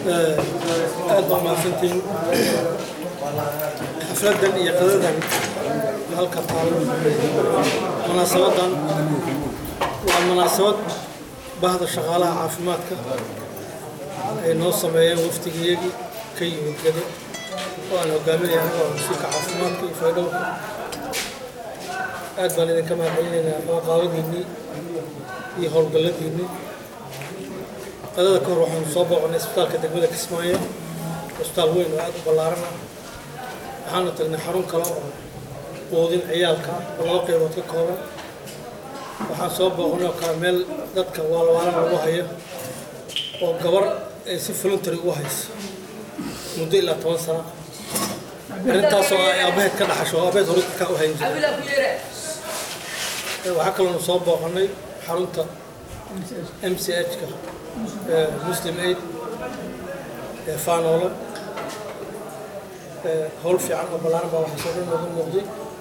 aad baan mahadsantihiin xafladan iyo qadadan halka taalo munaasabadan waa munaasabad bahda shaqaalaha caafimaadka ay noo sameeyeen waftigiyagii ka yimid gado oo aan hogaaminaya wasiirka caafimaadka iyo faydhowrka aad baan idinka mahadcelinaynaa qaabadiinnii iyo howlgalladiinnii qadada ka hor waxaanu soo booqnay isbitaalka degmada Kismaayo isbitaal weyn oo aad u ballaaran ah waxaanu tagnay xarun kale oo quudin ciyaalka oo laba qaybood ka kooban waxaan soo booqnay oo kale meel dadka waalwaalan lagu hayo oo gabar ay si voluntary u hayso muddo ilaa 10 sano arrintaasoo ay aabaheed ka dhaxasho oo aabaheed hore ka u hayn jiray waxaa kaloonu soo booqnay xarunta MCH-ka Muslim Aid faanoolo howl fiican oo ballaaran baa waxaa soo dhan ugu muuqday